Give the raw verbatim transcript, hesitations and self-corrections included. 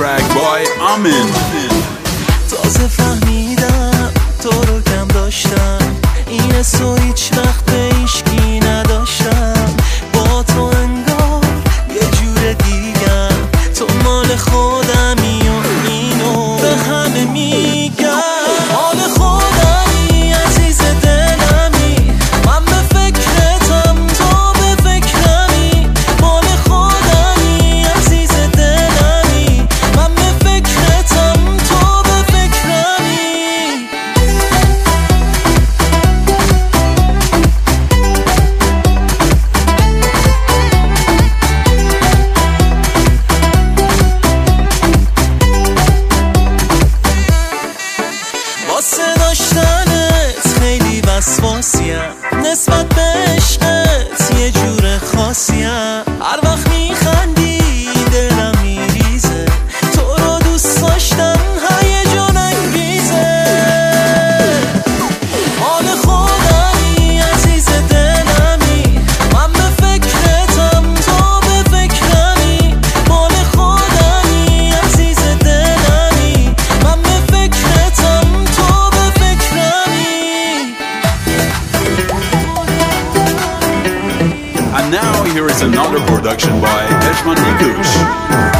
track by Amin. تازه فهمیدم تو رو کم داشتم، این حسو هیچ وقت به هیچکی نداشتم. با تو انگار یه جور دیگم، تو مال خودمی و اینو به همه میگم. مال خودمی عزیز دلمی، من به فکرتم تو به فکرمی. مال خودمی عزیز دلمی، من به فکرتم تو به فکرمی. واسه داشتنت خیلی وسواسیم، نسبت به عشقت یه جور خاصیم. هر وقت میخندی دلم میریزه، تو رو دوست داشتن هیجان انگیزه. مال خودمی عزیز دلمی، من به فکرتم تو به فکرمی. مال خودمی عزیز دلمی، من به فکرتم تو به فکرمی. And now here is another production by Eshman Nikush.